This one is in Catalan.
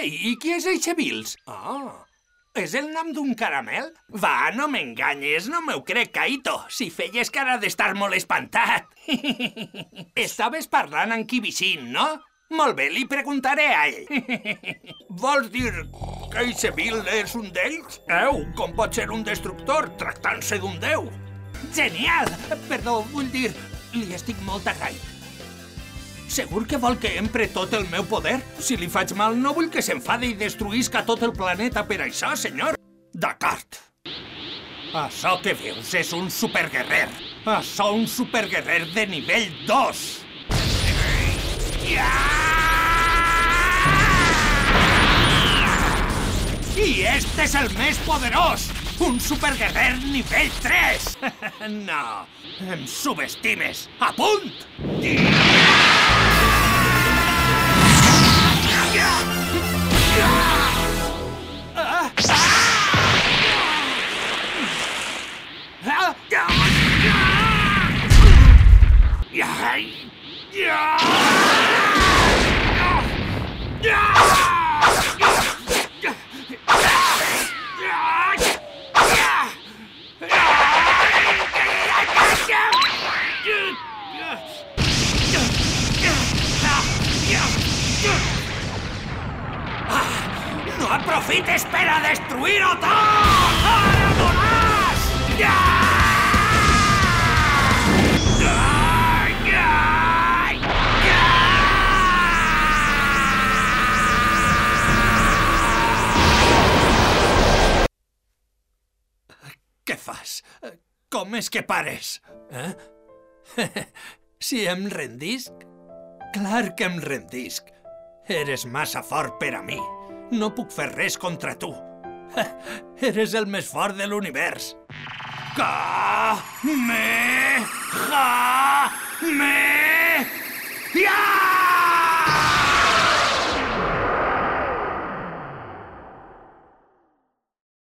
Ei, i qui és eixe Bills? És el nom d'un caramel? Va, no m'enganyes, no m'ho crec, Kaito. Si feies cara d'estar molt espantat. Estaves parlant amb Kibishin, no? Molt bé, li preguntaré a ell. Vols dir que eixe Bill és un d'ells? Com pot ser un destructor tractant-se d'un déu? Genial! Perdó, vull dir, li estic molt agraït. Segur que vol que empre tot el meu poder? Si li faig mal, no vull que s'enfade i destruïsca tot el planeta per això, senyor. D'acord. Això que veus és un superguerrer. Això un superguerrer de nivell 2. I este és el més poderós. Un superguerrer nivell 3. No, em subestimes. A punt! No aprofites per a destruir-ho tot! Ara veuràs! Què fas? Com és que pares? Si em rendisc? Clar que em rendisc. Eres massa fort per a mi. No puc fer res contra tu. Eres el més fort de l'univers. Kamehameha!